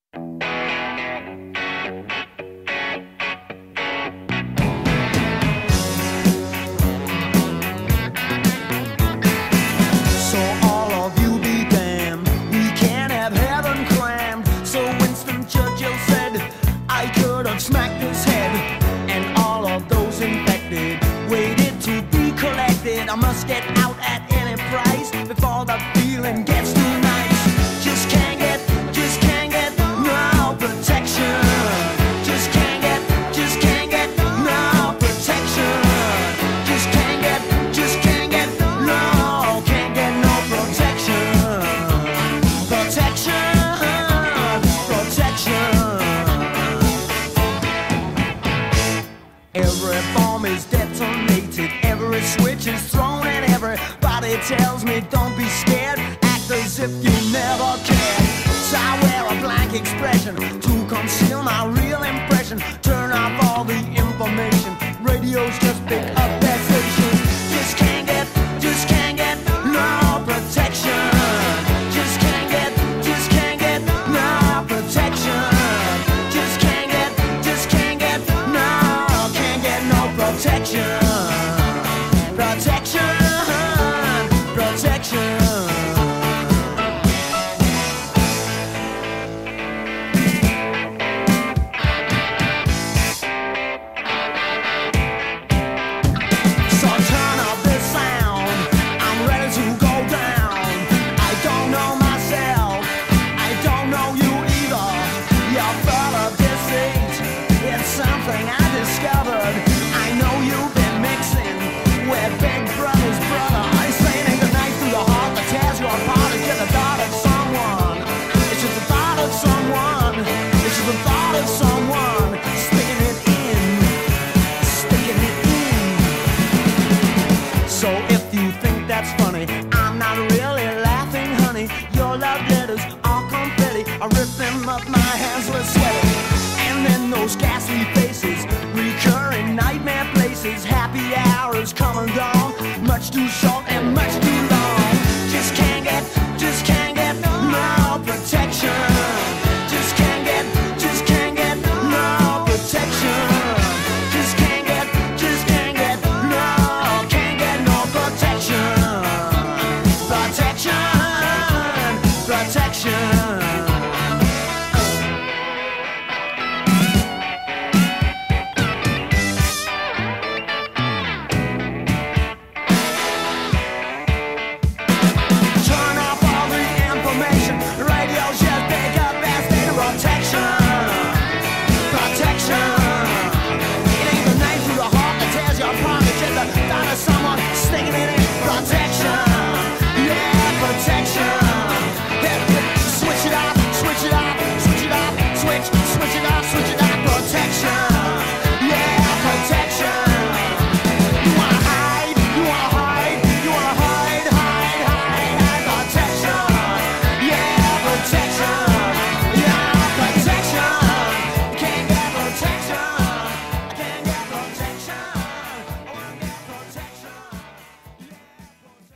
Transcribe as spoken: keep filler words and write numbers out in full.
Smacked his head, and all of those infected waited to be collected. I must get out at any price before the feeling gets too nice. Just can't get, just can't get no protection. Just can't get, just can't get no protection. Just can't get, just can't get no, can't get no protection. Protection, protection. Every bomb is detonated, every switch is thrown, and everybody tells me don't be scared, act as if you never cared. So I wear a blank expression to conceal my real impression. Turn off all the information, radios just pick up that station. Just can't get, just can't get no protection. Just can't get, just can't get no protection. Just can't get, just can't get no, can't get no protection. Protection, protection. So turn up this sound, I'm ready to go down. I don't know myself, I don't know you either. You're full of deceit, it's something I discovered. I know you've been mixing with Big Brother's brother. I say ain't the knife through the heart that tears you apart. It's just the thought of someone. It's just the thought of someone. It's just the thought of someone sticking it in, sticking it in. So if you think that's funny, I'm not really laughing, honey. Your love letters are confetti. I rip them up, my hands were sweaty. And then those ghastly faces, recurring nightmare places. Happy hours come and gone, much too short and much too long. Just can't get, just can't get no protection. Just can't get, just can't get no protection. Just can't get, just can't get no, can't get no protection. Protection, protection.